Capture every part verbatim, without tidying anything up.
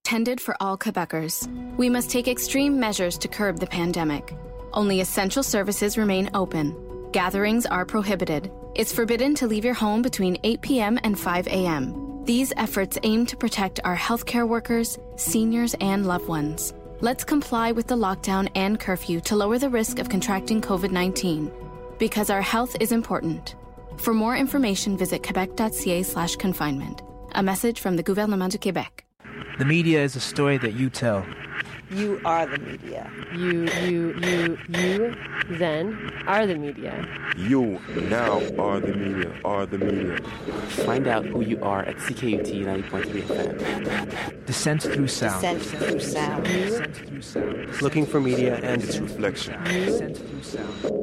intended for all Quebecers. We must take extreme measures to curb the pandemic. Only essential services remain open. Gatherings are prohibited. It's forbidden to leave your home between eight p.m. and five a.m. These efforts aim to protect our healthcare workers, seniors, and loved ones. Let's comply with the lockdown and curfew to lower the risk of contracting covid nineteen. Because our health is important. For more information, visit quebec.ca slash confinement. A message from the Gouvernement du Québec. The media is a story that you tell. You are the media. You, you, you, you, then, are the media. You now are the media, are the media. Find out who you are at C K U T ninety point three F M. Descent through sound. Descent through sound. Descent through sound. Looking for media and Its reflection. Descent through sound.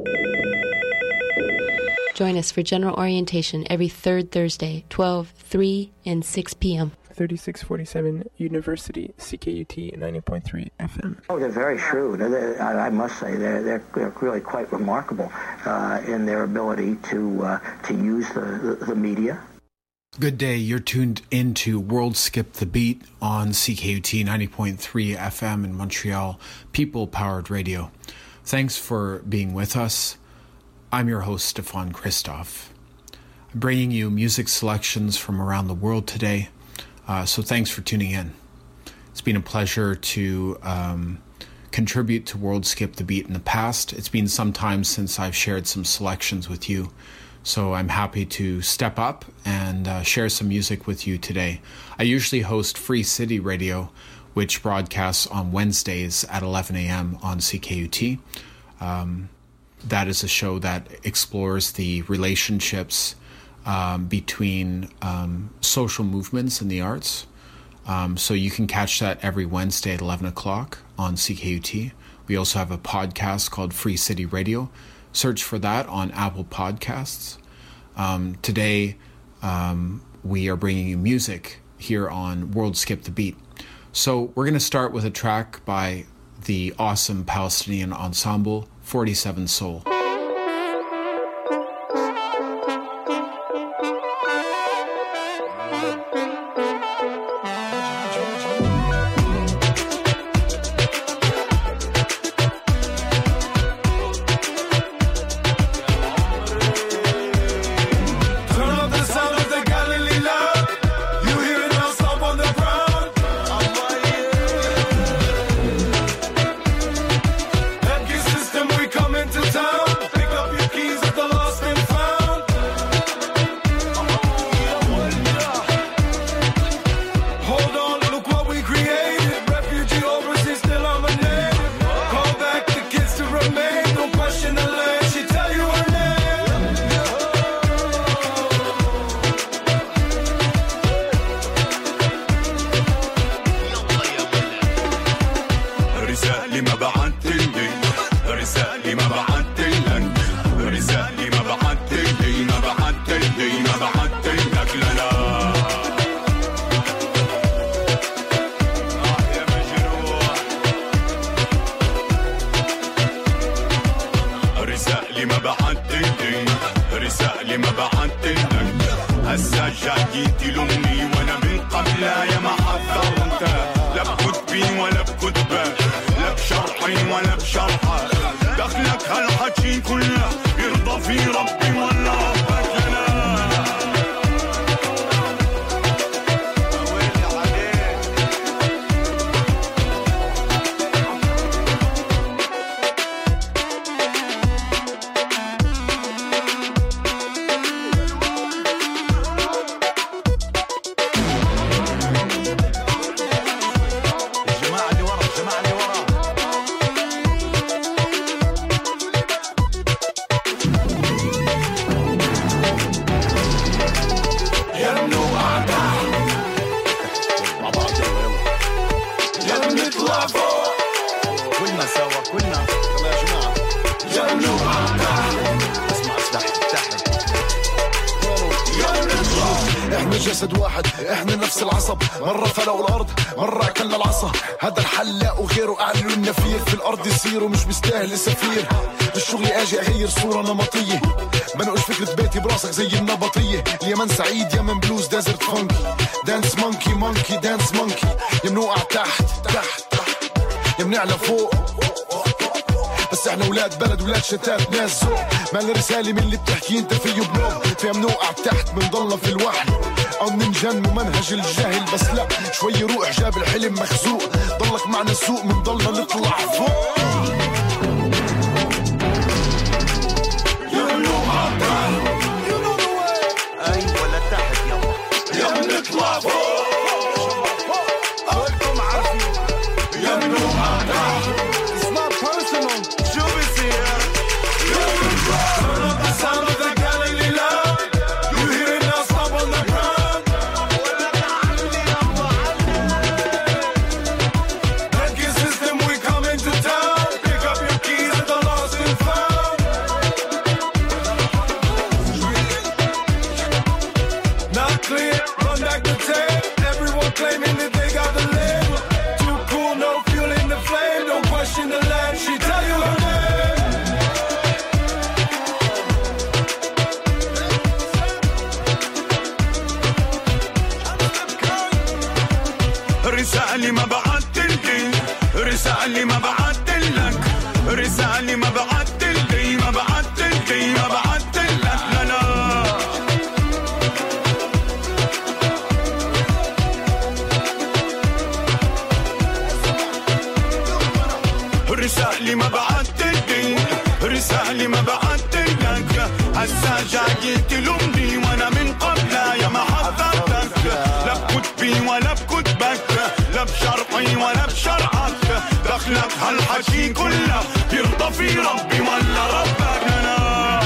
Join us for general orientation every third Thursday, twelve, three, and six p.m. thirty-six forty-seven University, C K U T ninety point three F M. Oh, they're very shrewd. They're, I must say, they're, they're, they're really quite remarkable uh, in their ability to uh, to use the, the, the media. Good day. You're tuned into World Skip the Beat on C K U T ninety point three F M in Montreal, people-powered radio. Thanks for being with us. I'm your host, Stefan Christoff. I'm bringing you music selections from around the world today. Uh, so thanks for tuning in. It's been a pleasure to um, contribute to World Skip the Beat in the past. It's been some time since I've shared some selections with you. So I'm happy to step up and uh, share some music with you today. I usually host Free City Radio, which broadcasts on Wednesdays at eleven a.m. on C K U T. Um, that is a show that explores the relationships Um, between um, social movements in the arts. Um, so you can catch that every Wednesday at eleven o'clock on C K U T. We also have a podcast called Free City Radio. Search for that on Apple Podcasts. Um, today, um, we are bringing you music here on World Skip the Beat. So we're going to start with a track by the awesome Palestinian ensemble, forty-seven Soul. احنا جسد واحد، احنا نفس العصب، مرة فلقوا الارض مرة اكلنا العصا. هذا الحل لا وغيره اعلنوا النفير، في الارض يصيروا مش مستاهل سفير. بالشغل اجي اغير صورة نمطية، بنقش فكرة بيتي براسك زي النبطية. اليمن سعيد يمن بلوز ديزرت فانكي، دانس مونكي مونكي دانس مونكي. يا منوقع تحت تحت تحت يا منعلى فوق، بس احنا ولاد بلد ولاد شتات ناس ذوق. ما الرسالة من اللي بتحكي انت فيه بنوم، فيها منوقع تحت منضلنا في الوحل او ننجن ممنهج الجهل. بس لا شوي روح جاب الحلم مخزوق، ضلك معنا السوق منضلنا نطلع فوق. يا منوقع تحت ايوه لتحت يلا يا منطلع فوق. كلكم عارفين يا منوقع تحت. It's not personal. شو بيصير؟ Turn up the sound of the Galilee light. You hear it now, stop on the ground. Banking system, we come into town. Pick up your keys at the lost and found. Not clear, run back the tape. Everyone claiming that they got the lid. Too cool, no fuel in the flame. Don't question the land, she tell you her name. رسالة ما بعت لي، رسالة ما بعت لك، رسالة ما بعت لي، ما بعت لي، ما بعت لك. لا لا رسالة ما بعت لي، رسالة ما بعت لك. هسا جاي تلومني وانا من قبلها يا ما حضرتك. لا بكتبي ولا بكتبك، لا بشرعي ولا بشرعك. دخلك هالحكي كله يرضى في ربي ولا ربك. انا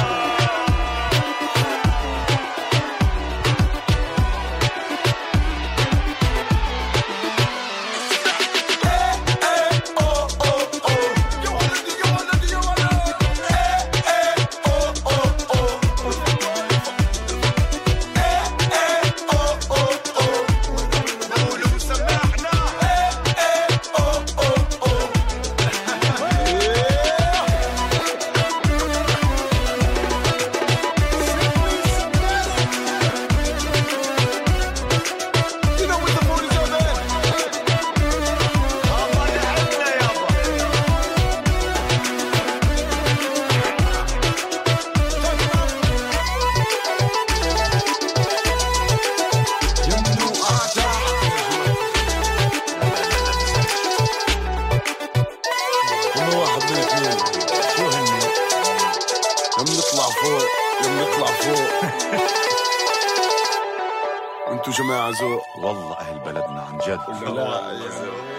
والله أهل بلدنا عن جد. لا يا زلمة.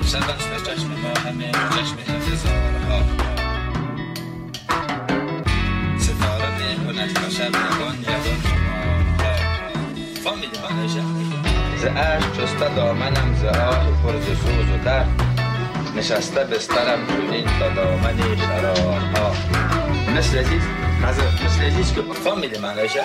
شبست چشم ما همه چشم انتظارها ستاره میکنند با شب نگان یدان شماها فامیلی من نجم ز عشق شسته دامنم ز آه پر ز سوز و درد نشسته بسترم چونین تا دامن شرارها مثل عزیز مثل عزیز که فامیلی من نجم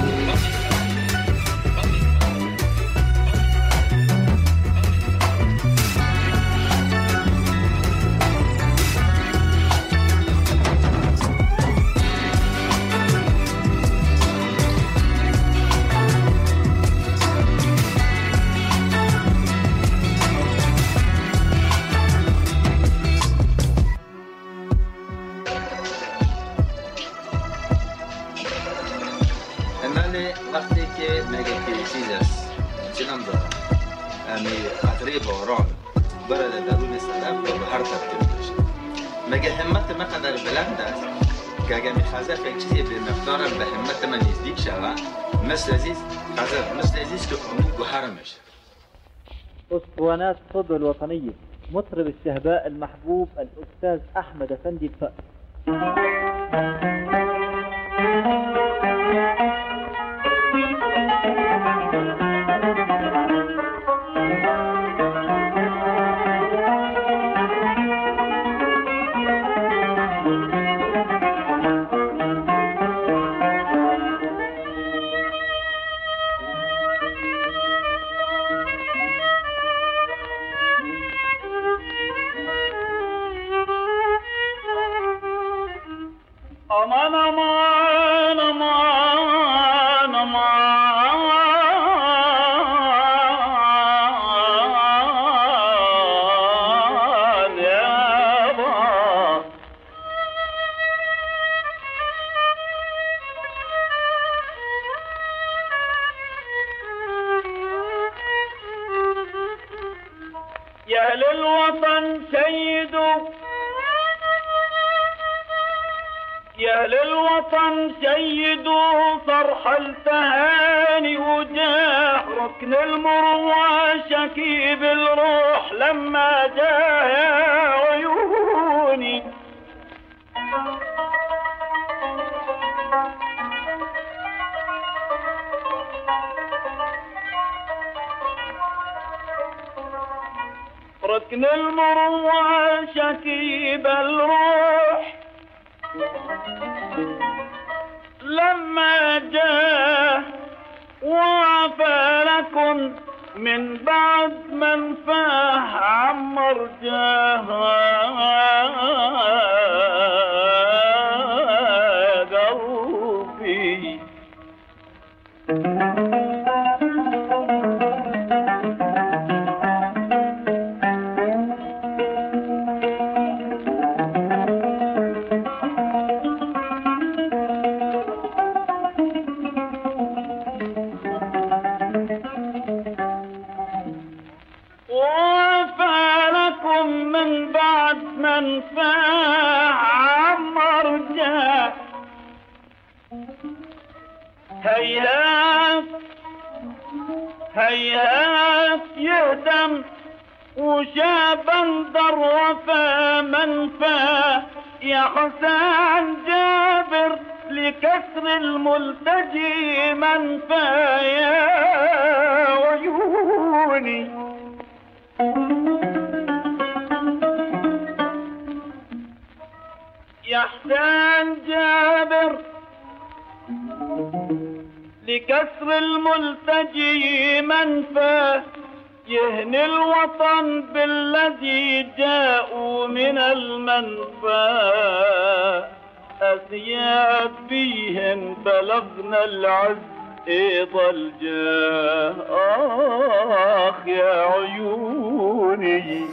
باران برد درون صدف و به هر ترتیب بشه مگه همت من قدر بلند است که اگر میخوازه یک چیزی به مقدارم به همت من نزدیک شود مثل عزیز خزر مثل عزیز که امون گوهر میشه. اسطوانات صدى الوطنية مطرب الشهباء المحبوب الأستاذ أحمد أفندي الفأس. aman aman aman aman yaba يا أهل الوطن سيدوا يا أهل الوطن سيدوا فرح التهاني وجاح ركن المروة شكيب الروح لما جاء يا عيوني ركن المروة شكيب الروح لما جاء وعفى لكم من بعد من فاح عمر جاه قلبي من فعمر جاء هيهات هيهات يهدم وشابا ضرفا من فا يا حسن جابر لكسر الملتجي من فا يا عيوني يا حسين جابر لكسر الملتجي منفى يهني الوطن بالذي جاءوا من المنفى أسياد بيهن بلغنا العز إيض الجاه آخ يا عيوني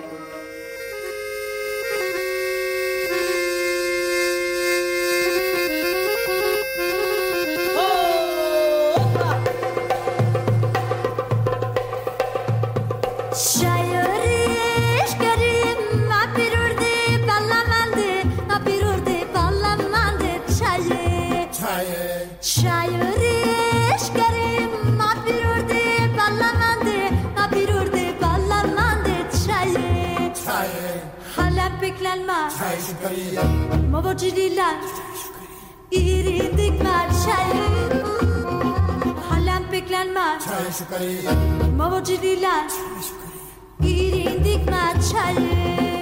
Şairi حلب بكلمة موجودي لك يريدك مع الشيء حلب بكلمة موجودي لك يريدك مع الشيء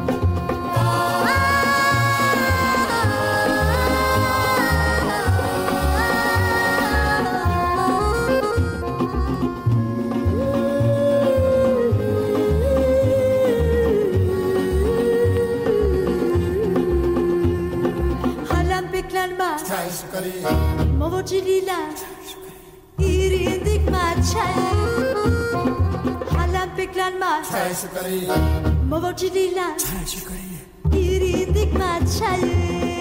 موجودي لك يريدك مع الشيء حلم بكلمة موجودي لك يريدك مع الشيء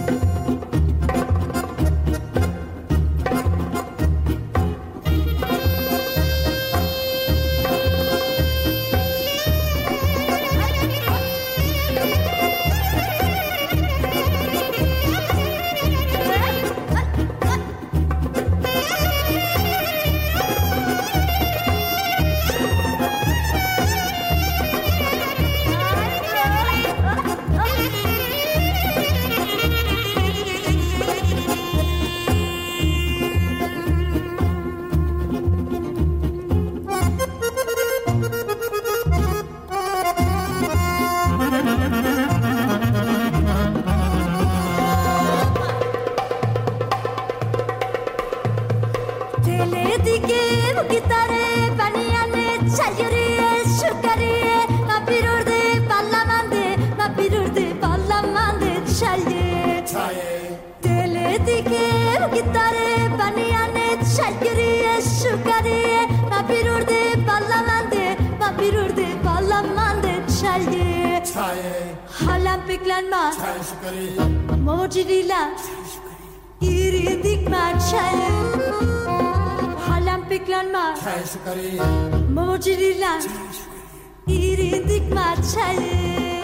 موجودي لك يريدك مع الشيء حلم بكلمة موجودي لك يريدك مع الشيء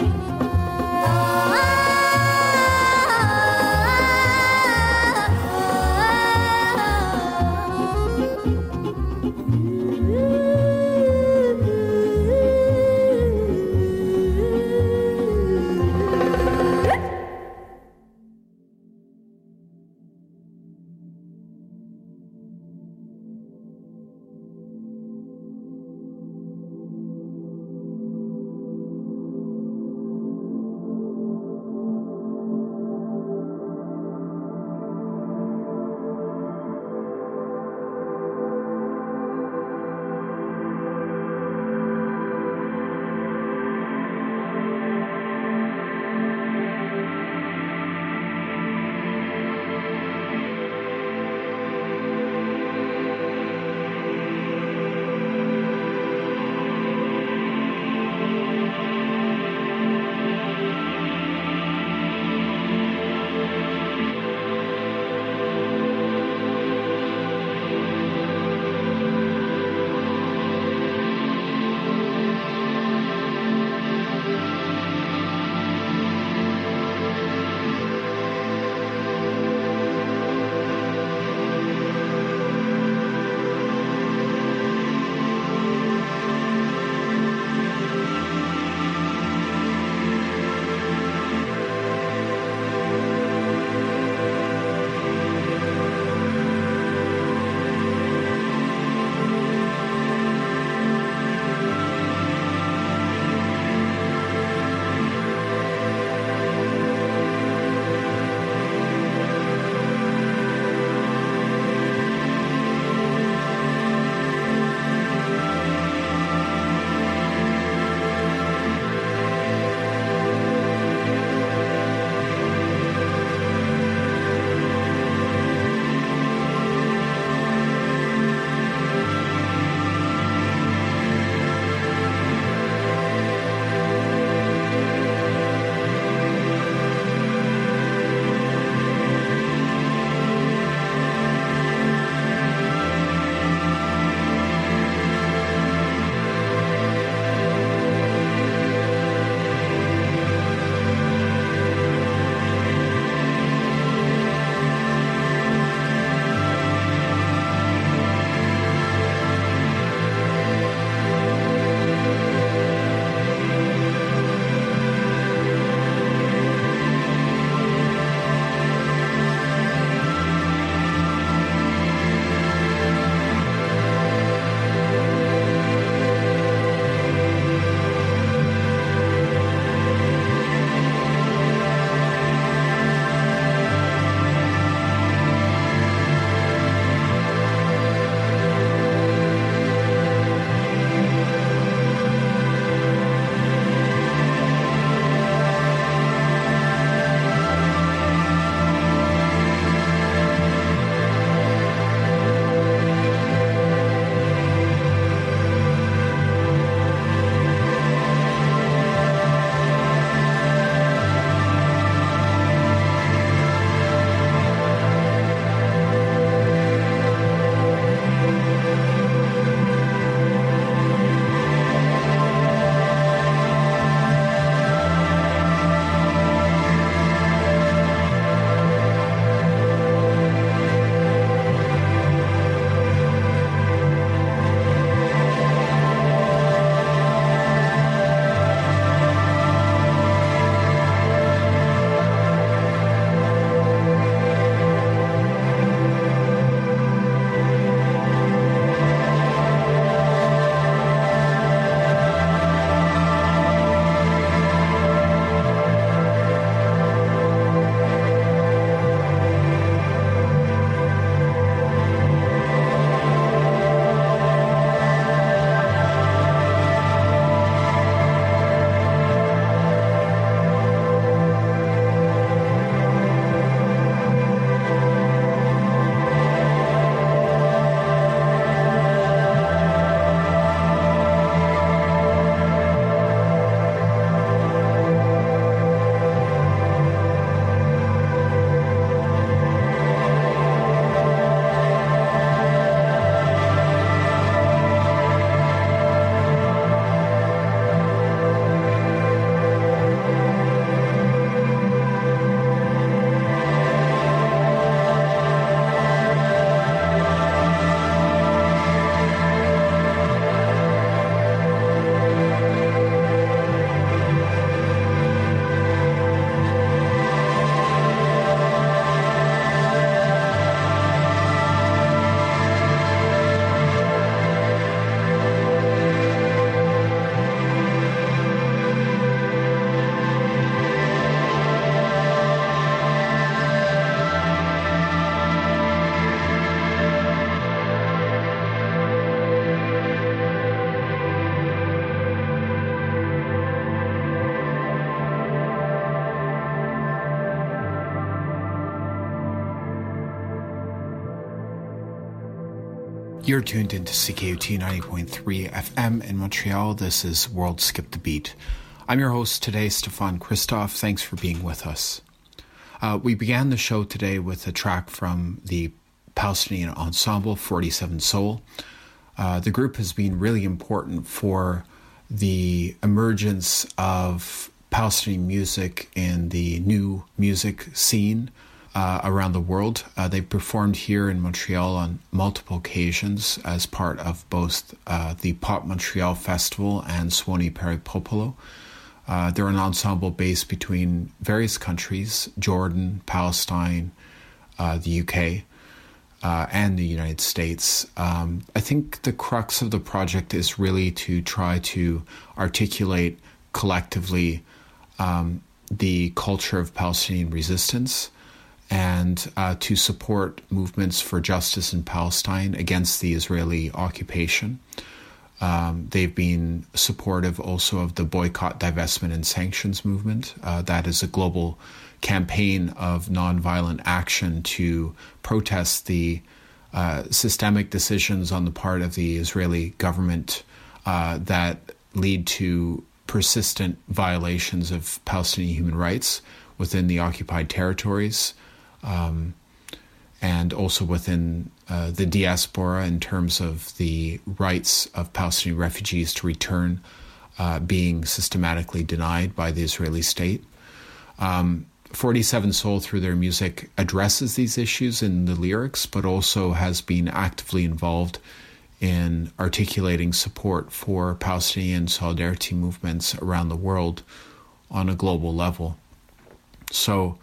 You're tuned into C K U T ninety point three F M in Montreal. This is World Skip the Beat. I'm your host today, Stefan Christoff. Thanks for being with us. Uh, we began the show today with a track from the Palestinian ensemble forty-seven Soul. Uh, the group has been really important for the emergence of Palestinian music in the new music scene uh, around the world. Uh, they've performed here in Montreal on multiple occasions as part of both uh, the Pop Montreal Festival and Suoni per il Popolo. Uh, they're an ensemble based between various countries, Jordan, Palestine, uh, the U K, uh, and the United States. Um, I think the crux of the project is really to try to articulate collectively um, the culture of Palestinian resistance and uh, to support movements for justice in Palestine against the Israeli occupation. Um, they've been supportive also of the boycott, divestment, and sanctions movement. Uh, that is a global campaign of nonviolent action to protest the uh, systemic decisions on the part of the Israeli government uh, that lead to persistent violations of Palestinian human rights within the occupied territories, um, and also within uh, the diaspora in terms of the rights of Palestinian refugees to return uh, being systematically denied by the Israeli state. Um, forty-seven Soul, through their music, addresses these issues in the lyrics, but also has been actively involved in articulating support for Palestinian solidarity movements around the world on a global level. So,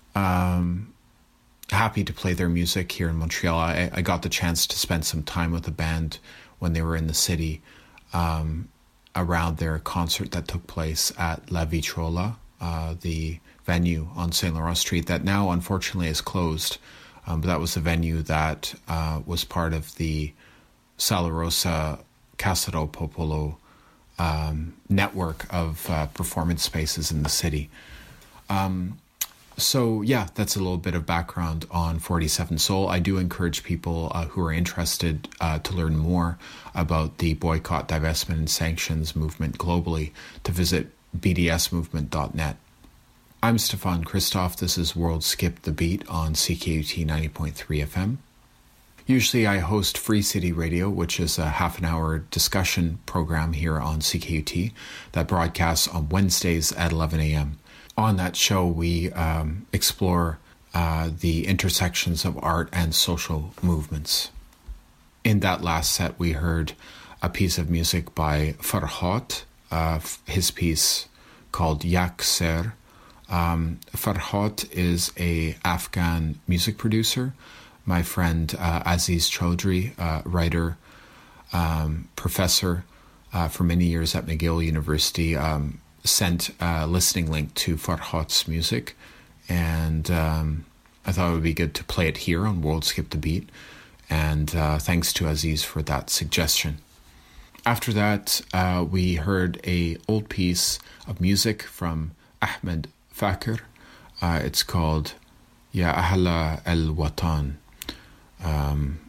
um, happy to play their music here in Montreal. I, I got the chance to spend some time with the band when they were in the city um, around their concert that took place at La Vitrola, uh, the venue on Saint Laurent Street that now unfortunately is closed. Um, but that was the venue that uh, was part of the Sala Rosa Casa del Popolo um, network of uh, performance spaces in the city. Um, So, yeah, that's a little bit of background on forty-seven Soul. I do encourage people uh, who are interested uh, to learn more about the boycott, divestment, and sanctions movement globally to visit b d s movement dot net. I'm Stefan Christoff. This is World Skip the Beat on C K U T ninety point three F M. Usually I host Free City Radio, which is a half an hour discussion program here on C K U T that broadcasts on Wednesdays at eleven a.m. On that show, we um, explore uh, the intersections of art and social movements. In that last set, we heard a piece of music by Farhot, uh, his piece called Yak Ser. Um, Farhot is a Afghan music producer. My friend uh, Aziz Chaudhry, uh, writer, um, professor uh, for many years at McGill University, um, sent a listening link to Farhot's music, and um, I thought it would be good to play it here on World Skip the Beat, and uh, thanks to Aziz for that suggestion. After that, uh, we heard a old piece of music from Ahmed Fakir. Uh, it's called Ya Ahla El Watan. Um,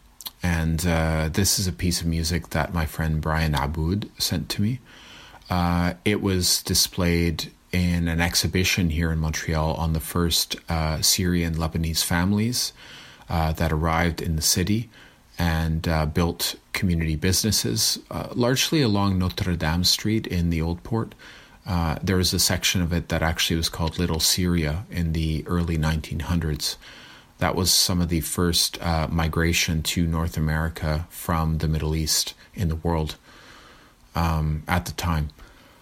and uh, this is a piece of music that my friend Brian Aboud sent to me. Uh, it was displayed in an exhibition here in Montreal on the first uh, Syrian Lebanese families uh, that arrived in the city and uh, built community businesses, uh, largely along Notre Dame Street in the Old Port. Uh, there was a section of it that actually was called Little Syria in the early nineteen hundreds. That was some of the first uh, migration to North America from the Middle East in the world um, at the time.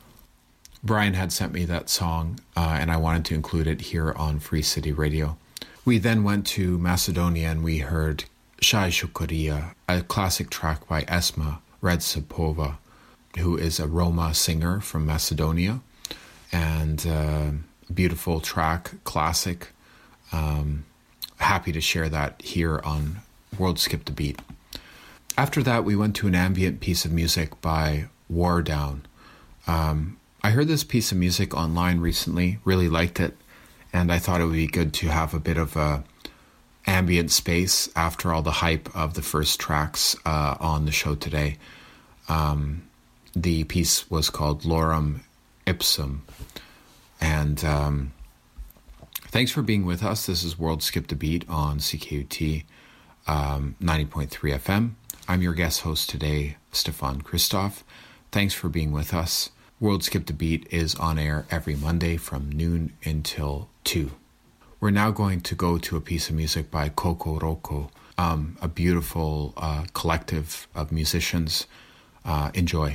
Brian had sent me that song, uh, and I wanted to include it here on Free City Radio. We then went to Macedonia and we heard Shai Shukuria, a classic track by Esma Redzepova, who is a Roma singer from Macedonia, and uh, beautiful track, classic. Um, happy to share that here on World Skip the Beat. After that, we went to an ambient piece of music by War Down. Um, I heard this piece of music online recently, really liked it, and I thought it would be good to have a bit of a ambient space after all the hype of the first tracks uh, on the show today. Um, the piece was called Lorem Ipsum. And um, thanks for being with us. This is World Skip the Beat on C K U T um, ninety point three F M. I'm your guest host today, Stefan Christoph. Thanks for being with us. World Skip the Beat is on air every Monday from noon until two. We're now going to go to a piece of music by Coco Rocco, um, a beautiful uh, collective of musicians. Uh, enjoy.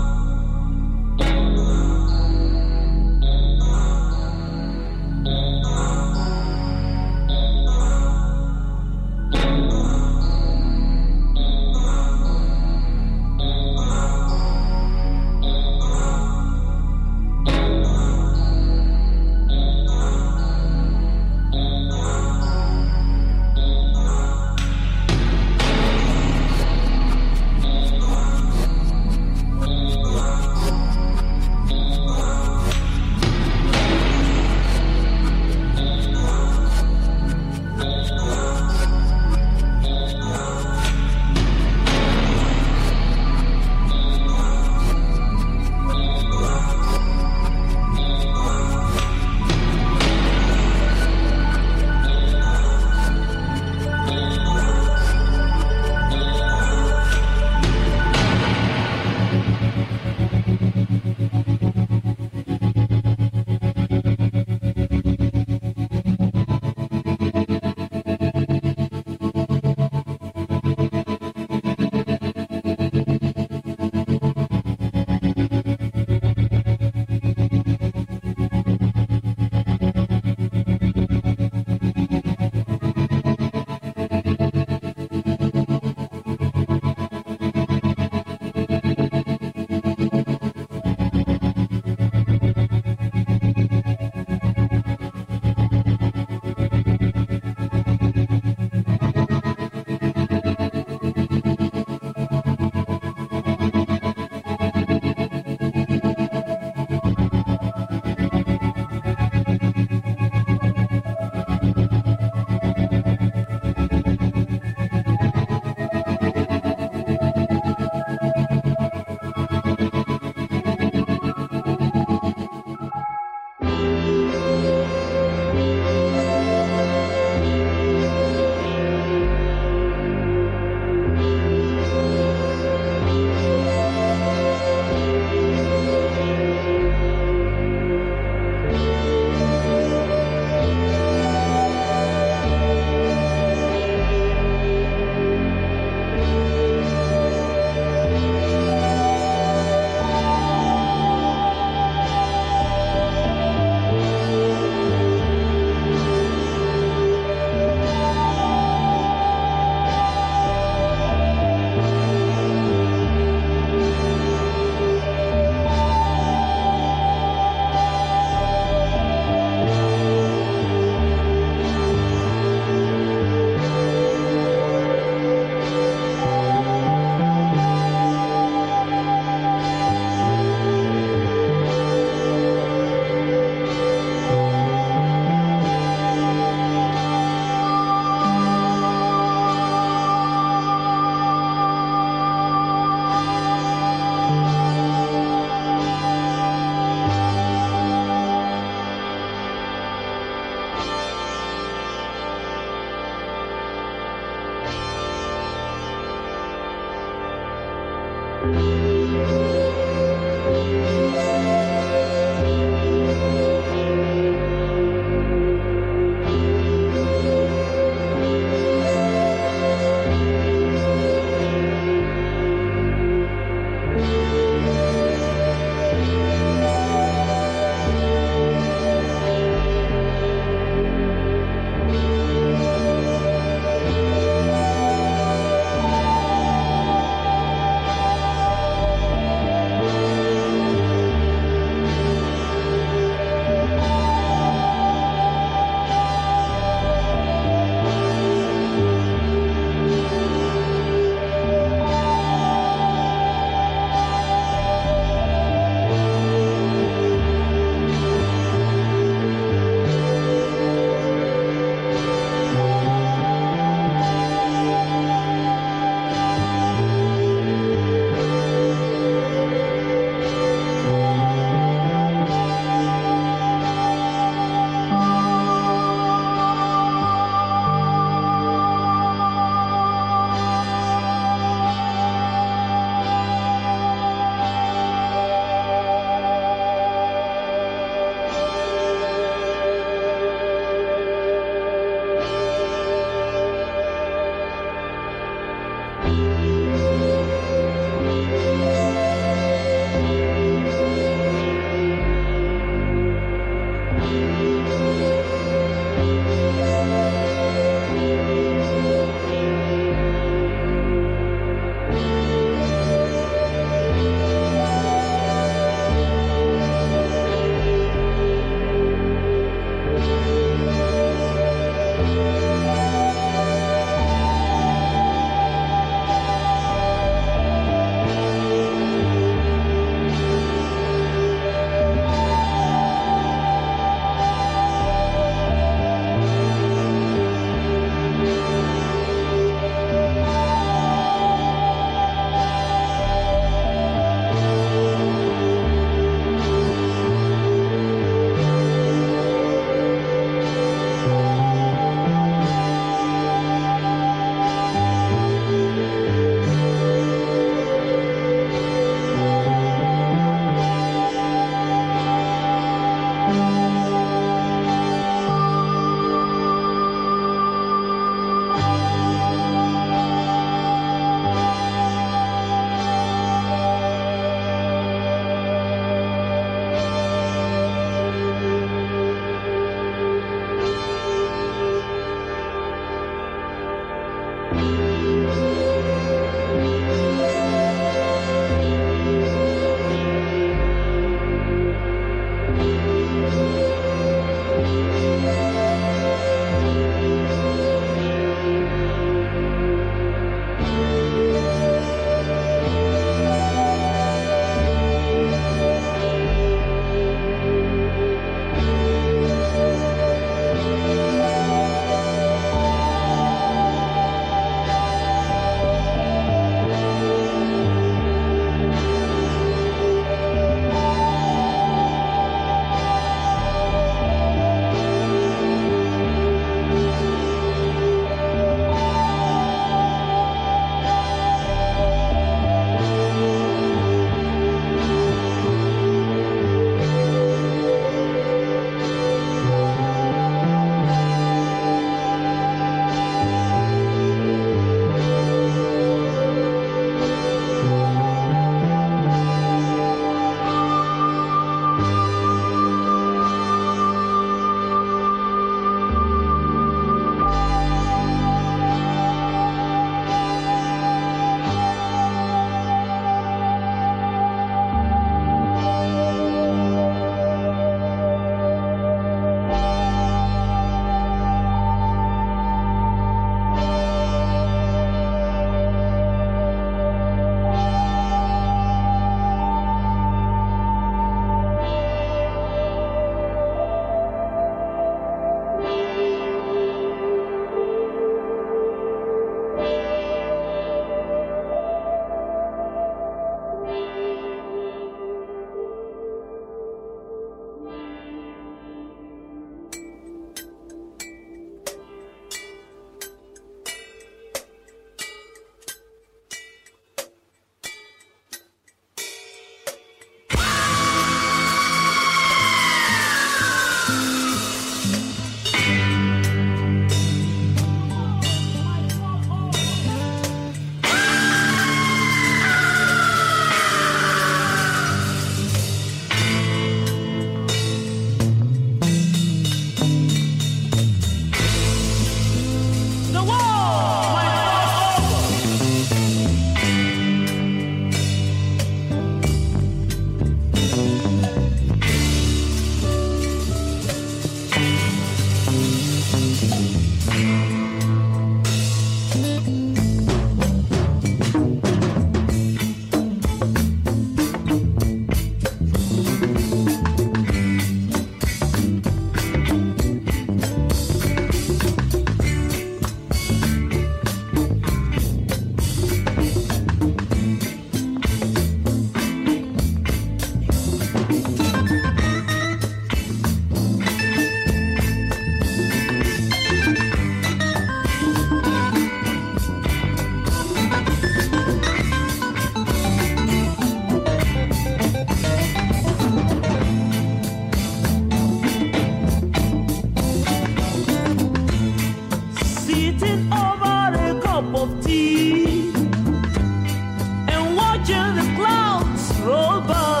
till the clouds roll by,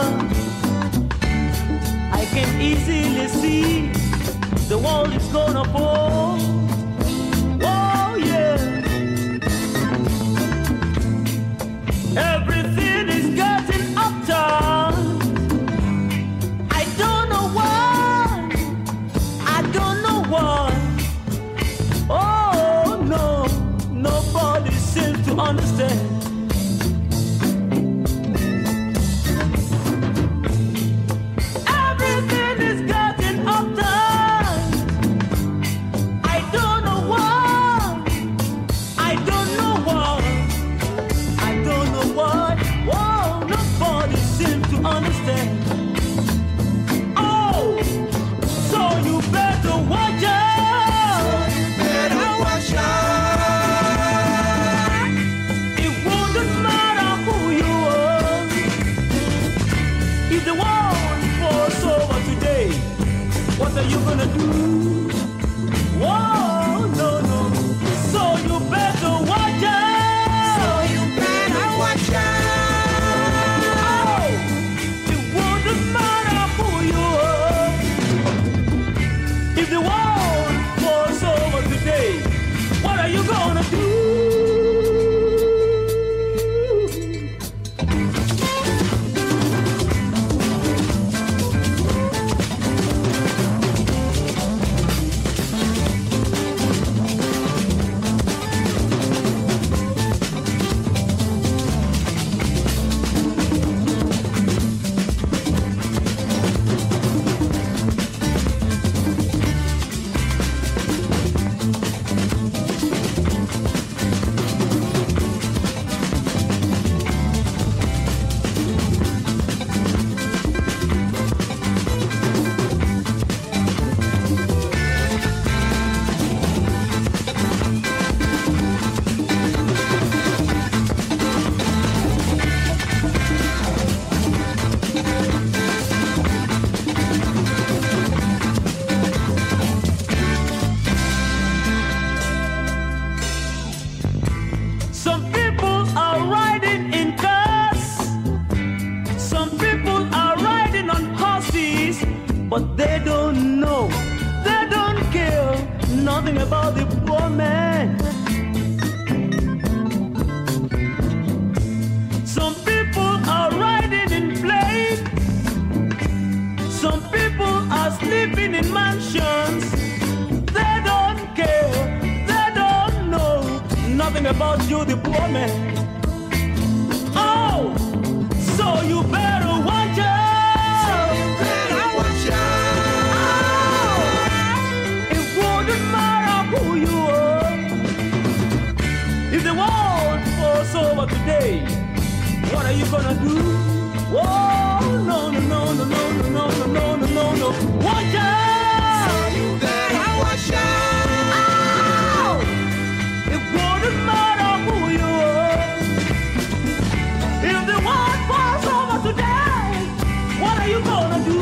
I can easily see the world is gonna fall. Oh yeah. Everything is getting uptight. I don't know why. I don't know why. Oh no, nobody seems to understand. Everything is getting uptight. I don't know why. I don't know why. I don't know why. Whoa, nobody seems to understand. Oh, so you better watch out. Better watch out. It wouldn't matter who you are. If the world falls over today, what are you gonna do? Whoa, no, no. So you better watch out. So you better watch out. It wouldn't matter who you are. If the world falls over today, what are you gonna do? Some people are riding in cars. Some people are riding on horses, but they don't know, they don't care nothing about the poor man. Some people are riding in planes. Some people are sleeping in mansions. They don't care, they don't know nothing about you, the poor man. Oh, so you better watch out. So you better watch out. Oh, it wouldn't matter who you are. If the world falls over today, what are you gonna do? Whoa, no, no, no, no, no, no, no, no, no, no, no. Watch out. So you better watch out. It wouldn't matter who you are. If the world falls over today, what are you gonna do?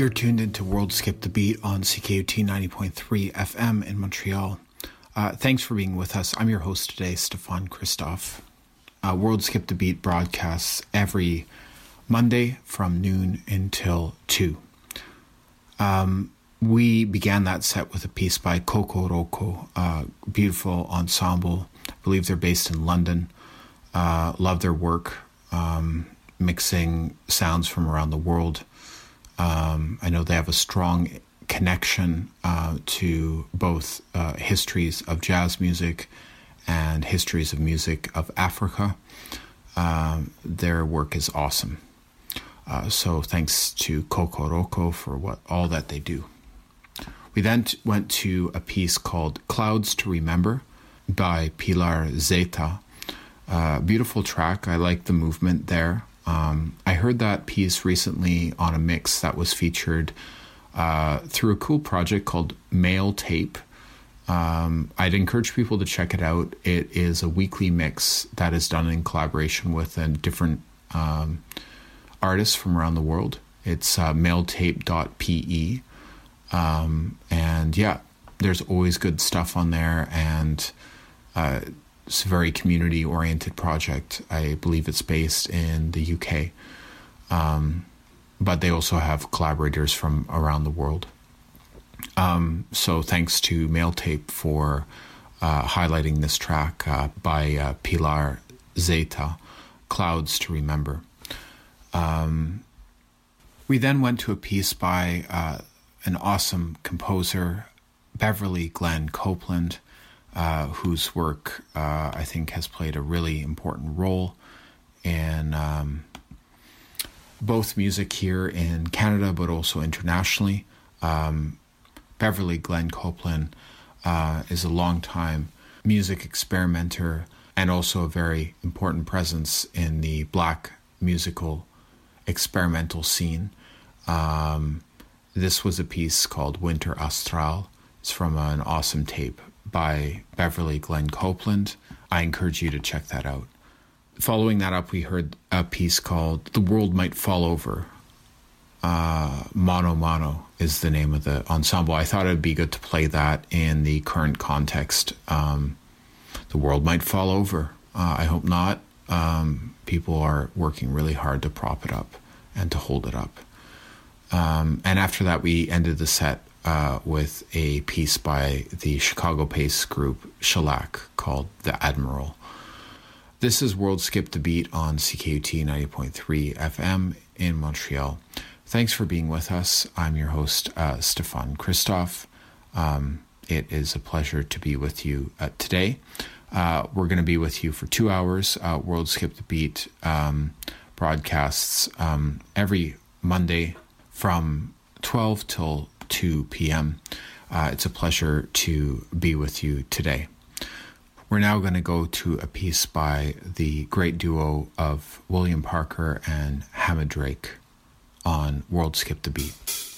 You're tuned into World Skip the Beat on C K U T ninety point three F M in Montreal. Uh, thanks for being with us. I'm your host today, Stefan Christoff. Uh, World Skip the Beat broadcasts every Monday from noon until two. Um, we began that set with a piece by Kokoroko, a beautiful ensemble. I believe they're based in London. Uh, love their work, um, mixing sounds from around the world. Um, I know they have a strong connection uh, to both uh, histories of jazz music and histories of music of Africa. Um, their work is awesome. Uh, so thanks to Kokoroko for what all that they do. We then t- went to a piece called Clouds to Remember by Pilar Zeta. Uh, beautiful track. I like the movement there. Um, I heard that piece recently on a mix that was featured uh, through a cool project called Mail Tape. Um, I'd encourage people to check it out. It is a weekly mix that is done in collaboration with uh, different um, artists from around the world. It's uh, mailtape dot p e. Um, and yeah, there's always good stuff on there, and uh, it's a very community-oriented project. I believe it's based in the U K. Um, but they also have collaborators from around the world. Um, so thanks to Mailtape for uh, highlighting this track uh, by uh, Pilar Zeta, Clouds to Remember. Um, we then went to a piece by uh, an awesome composer, Beverly Glenn Copeland, uh, whose work uh, I think has played a really important role in um, both music here in Canada, but also internationally. Um, Beverly Glenn Copeland uh, is a longtime music experimenter and also a very important presence in the Black musical experimental scene. Um, this was a piece called Winter Astral. It's from an awesome tape by Beverly Glenn Copeland. I encourage you to check that out. Following that up, we heard a piece called The World Might Fall Over. Uh, Mono Mono is the name of the ensemble. I thought it'd be good to play that in the current context. Um, the world might fall over. Uh, I hope not. Um, people are working really hard to prop it up and to hold it up. Um, and after that, we ended the set uh, with a piece by the Chicago-based group Shellac called The Admiral. This is World Skip the Beat on C K U T ninety point three F M in Montreal. Thanks for being with us. I'm your host, uh, Stefan Christoff. Um, it is a pleasure to be with you uh, today. Uh, we're going to be with you for two hours. Uh, World Skip the Beat um, broadcasts um, every Monday from twelve till two p.m. Uh, it's a pleasure to be with you today. We're now going to go to a piece by the great duo of William Parker and Hamid Drake on World Skip the Beat.